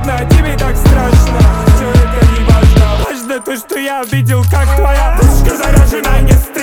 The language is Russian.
понятно, тебе так страшно. Все это не важно, важно то, что я видел, как твоя душка заражена не